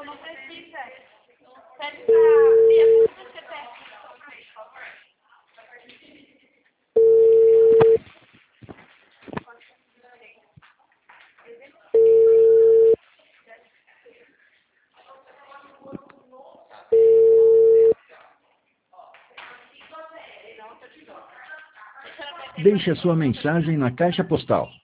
não precisa. Pede pra Bia, quanto você pede? Deixe a sua mensagem na caixa postal